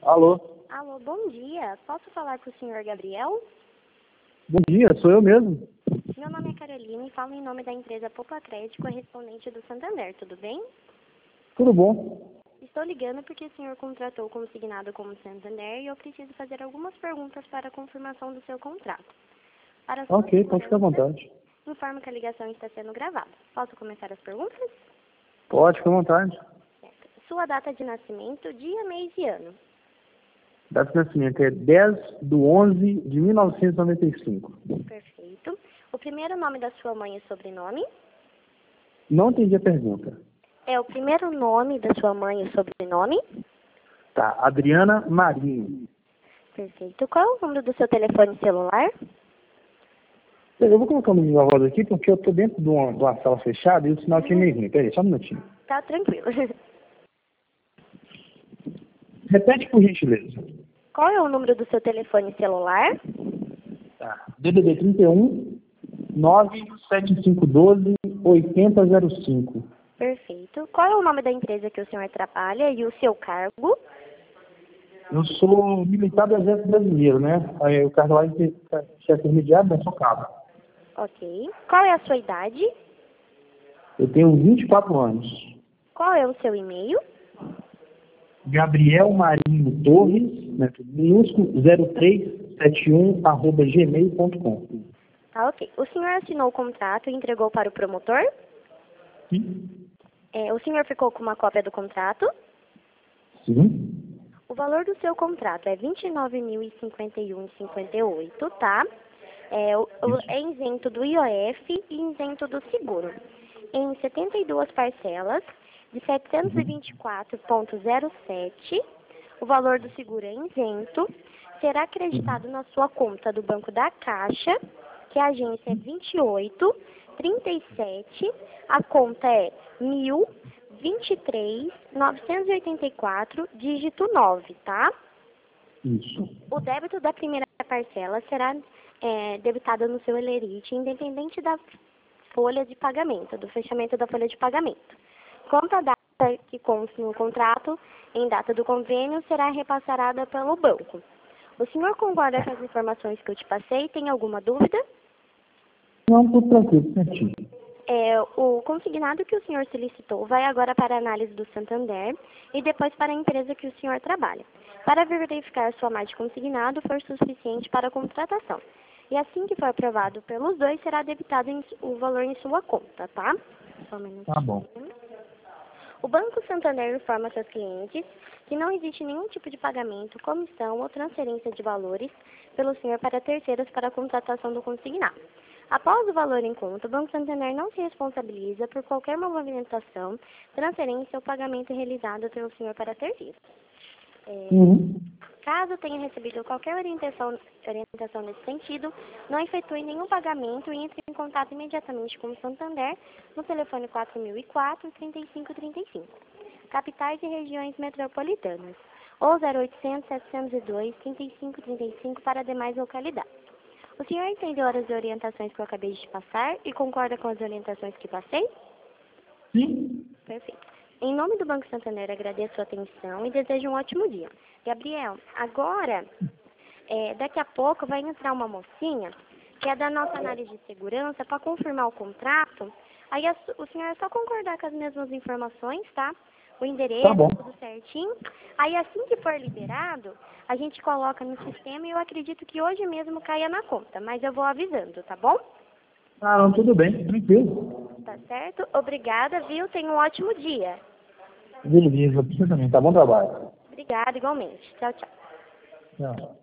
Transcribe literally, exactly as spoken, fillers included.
Alô? Alô, bom dia. Posso falar com o senhor Gabriel? Bom dia, sou eu mesmo. Meu nome é Carolina e falo em nome da empresa Popacred, correspondente do Santander, tudo bem? Tudo bom? Estou ligando porque o senhor contratou consignado como Santander e eu preciso fazer algumas perguntas para a confirmação do seu contrato. Para sua Ok, pode ficar à segurança, vontade. informo que a ligação está sendo gravada. Posso começar as perguntas? Pode ficar à vontade. Certo. Sua data de nascimento, dia, mês e ano. Data de nascimento é dez de onze de mil novecentos e noventa e cinco. Perfeito. O primeiro nome da sua mãe e sobrenome? Não entendi a pergunta. É o primeiro nome da sua mãe e sobrenome? Tá, Adriana Marinho. Perfeito. Qual é o número do seu telefone celular? Eu vou colocar o número da voz aqui porque eu tô dentro de uma, de uma sala fechada e o sinal aqui é meio ruim. Peraí, só um minutinho. Tá tranquilo. Repete por gentileza. Qual é o número do seu telefone celular? Tá. D D D trinta e um, nove sete cinco um dois, oito zero zero cinco. Perfeito. Qual é o nome da empresa que o senhor trabalha e o seu cargo? Eu sou militar do Exército Brasileiro, né? Aí o cargo lá é chefe intermediário, mas sou cabo. Ok. Qual é a sua idade? Eu tenho vinte e quatro anos. Qual é o seu e-mail? Gabriel Marinho Torres, né, minúsculo, zero três sete um, arroba gmail ponto com. Tá, ok. O senhor assinou o contrato e entregou para o promotor? Sim. É, o senhor ficou com uma cópia do contrato? Sim. O valor do seu contrato é vinte e nove mil e cinquenta e um reais e cinquenta e oito centavos, tá? É, o- o- é isento do I O F e isento do seguro. Em setenta e duas parcelas de setecentos e vinte e quatro vírgula zero sete, o valor do seguro é isento, será acreditado na sua conta do Banco da Caixa, que a agência é vinte e oito, trinta e sete, a conta é mil vinte e três, novecentos e oitenta e quatro, dígito nove, tá? Isso. O débito da primeira parcela será é, debitado no seu Elerite, independente da folha de pagamento, do fechamento da folha de pagamento. Quanto à data que consta no contrato, em data do convênio, será repassada pelo banco. O senhor concorda com as informações que eu te passei? Tem alguma dúvida? Não, tudo tranquilo, certinho. É, o consignado que o senhor solicitou vai agora para a análise do Santander e depois para a empresa que o senhor trabalha, para verificar se o amar de consignado for suficiente para a contratação. E assim que for aprovado pelos dois, será debitado em, o valor em sua conta, tá? Só um minutinho. Tá bom. O Banco Santander informa seus clientes que não existe nenhum tipo de pagamento, comissão ou transferência de valores pelo senhor para terceiros para a contratação do consignado. Após o valor em conta, o Banco Santander não se responsabiliza por qualquer movimentação, transferência ou pagamento realizado pelo senhor para terceiros. É, Uhum. Caso tenha recebido qualquer orientação, orientação nesse sentido, não efetue nenhum pagamento e entre em contato imediatamente com o Santander no telefone quatro mil e quatro, trinta e cinco trinta e cinco, capitais e regiões metropolitanas, ou zero oitocentos, setecentos e dois, trinta e cinco trinta e cinco para demais localidades. O senhor entendeu as orientações que eu acabei de te passar e concorda com as orientações que passei? Sim. Perfeito. Em nome do Banco Santander, agradeço a atenção e desejo um ótimo dia. Gabriel, agora, é, daqui a pouco vai entrar uma mocinha que é da nossa análise de segurança para confirmar o contrato. Aí a, o senhor é só concordar com as mesmas informações, tá? O endereço, Tá bom. tudo certinho. Aí assim que for liberado, a gente coloca no sistema e eu acredito que hoje mesmo caia na conta, mas eu vou avisando, tá bom? Ah, não, tudo bem, tranquilo. Tá certo? Obrigada, viu? Tenha um ótimo dia. Beleza, você também, tá bom trabalho. Obrigada, igualmente. Tchau, tchau. Tchau.